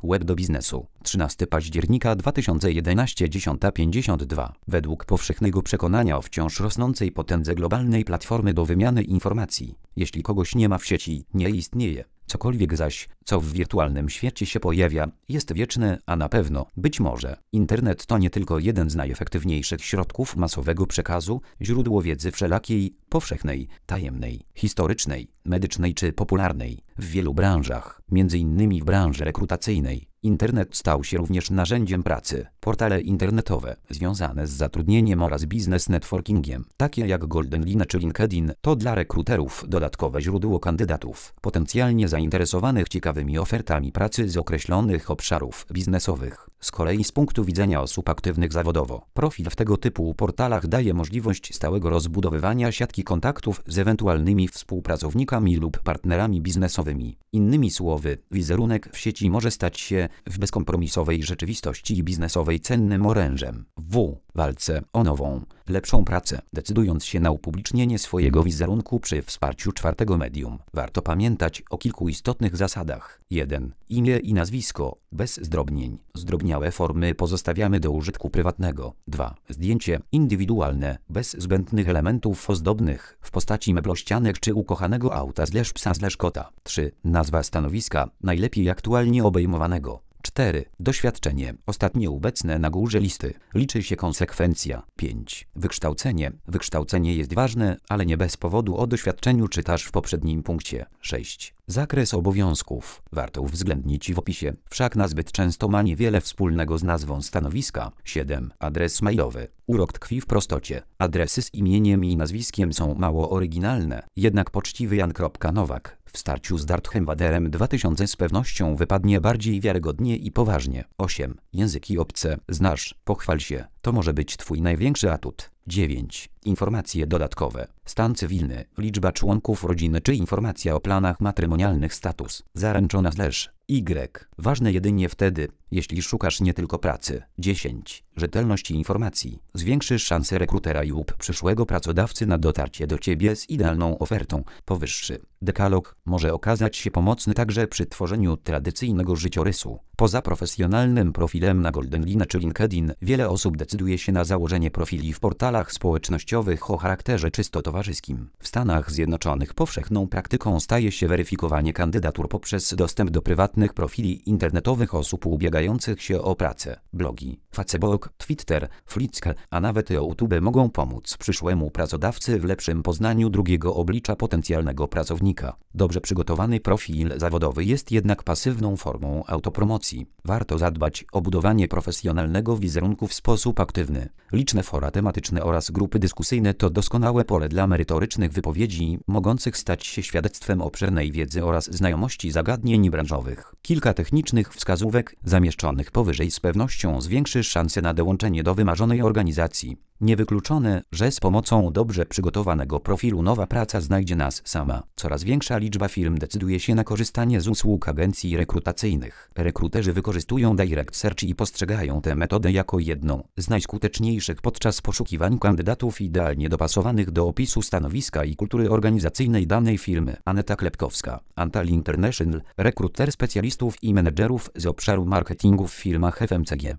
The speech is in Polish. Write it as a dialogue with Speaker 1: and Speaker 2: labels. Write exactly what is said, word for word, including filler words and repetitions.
Speaker 1: Web do biznesu. trzynastego października dwa tysiące jedenastego, dziesiąta pięćdziesiąt dwa. Według powszechnego przekonania o wciąż rosnącej potędze globalnej platformy do wymiany informacji, jeśli kogoś nie ma w sieci, nie istnieje. Cokolwiek zaś, co w wirtualnym świecie się pojawia, jest wieczne, a na pewno, być może, internet to nie tylko jeden z najefektywniejszych środków masowego przekazu, źródło wiedzy wszelakiej, powszechnej, tajemnej, historycznej, medycznej czy popularnej. W wielu branżach, między innymi w branży rekrutacyjnej, internet stał się również narzędziem pracy. Portale internetowe, związane z zatrudnieniem oraz biznes networkingiem, takie jak GoldenLinea czy LinkedIn, to dla rekruterów dodatkowe źródło kandydatów, potencjalnie zainteresowanych ciekawymi ofertami pracy z określonych obszarów biznesowych. Z kolei z punktu widzenia osób aktywnych zawodowo, profil w tego typu portalach daje możliwość stałego rozbudowywania siatki kontaktów z ewentualnymi współpracownikami lub partnerami biznesowymi. Innymi słowy, wizerunek w sieci może stać się w bezkompromisowej rzeczywistości biznesowej cennym orężem w walce o nową, lepszą pracę. Decydując się na upublicznienie swojego wizerunku przy wsparciu czwartego medium, warto pamiętać o kilku istotnych zasadach. jeden. Imię i nazwisko, bez zdrobnień. Zdrobniałe formy pozostawiamy do użytku prywatnego. dwa. Zdjęcie indywidualne, bez zbędnych elementów ozdobnych, w postaci meblościanek czy ukochanego auta slash psa slash kota. trzy. Nazwa stanowiska, najlepiej aktualnie obejmowanego. cztery. Doświadczenie, ostatnie obecne na górze listy. Liczy się konsekwencja. pięć. Wykształcenie. Wykształcenie jest ważne, ale nie bez powodu o doświadczeniu czytasz w poprzednim punkcie. sześć. Zakres obowiązków. Warto uwzględnić w opisie, wszak nazbyt często ma niewiele wspólnego z nazwą stanowiska. siedem. Adres mailowy. Urok tkwi w prostocie. Adresy z imieniem i nazwiskiem są mało oryginalne, jednak poczciwy Jan Nowak w starciu z Darthem Vaderem dwa tysiące z pewnością wypadnie bardziej wiarygodnie i poważnie. osiem. Języki obce znasz, pochwal się, to może być twój największy atut. dziewięć. Informacje dodatkowe. Stan cywilny, liczba członków rodziny czy informacja o planach matrymonialnych, status, zaręczona slash Y. Ważne jedynie wtedy, jeśli szukasz nie tylko pracy. dziesięć. Rzetelność informacji. Zwiększysz szanse rekrutera lub przyszłego pracodawcy na dotarcie do ciebie z idealną ofertą. Powyższy dekalog może okazać się pomocny także przy tworzeniu tradycyjnego życiorysu. Poza profesjonalnym profilem na GoldenLinea czy LinkedIn, wiele osób decyduje się na założenie profili w portalach społecznościowych o charakterze czysto towarzyskim. W Stanach Zjednoczonych powszechną praktyką staje się weryfikowanie kandydatur poprzez dostęp do prywatnych profili internetowych osób ubiegających się o pracę. Blogi, Facebook, Twitter, Flickr, a nawet YouTube mogą pomóc przyszłemu pracodawcy w lepszym poznaniu drugiego oblicza potencjalnego pracownika. Dobrze przygotowany profil zawodowy jest jednak pasywną formą autopromocji. Warto zadbać o budowanie profesjonalnego wizerunku w sposób aktywny. Liczne fora tematyczne oraz grupy dyskusyjne to doskonałe pole dla merytorycznych wypowiedzi, mogących stać się świadectwem obszernej wiedzy oraz znajomości zagadnień branżowych. Kilka technicznych wskazówek zamieszczonych powyżej z pewnością zwiększy szanse na dołączenie do wymarzonej organizacji. Niewykluczone, że z pomocą dobrze przygotowanego profilu nowa praca znajdzie nas sama. Coraz większa liczba firm decyduje się na korzystanie z usług agencji rekrutacyjnych. Rekruterzy wykorzystują direct search i postrzegają tę metodę jako jedną z najskuteczniejszych podczas poszukiwań kandydatów idealnie dopasowanych do opisu stanowiska i kultury organizacyjnej danej firmy. Aneta Klepkowska, Antal International, rekruter specjalistów i menedżerów z obszaru marketingu w firmach F M C G.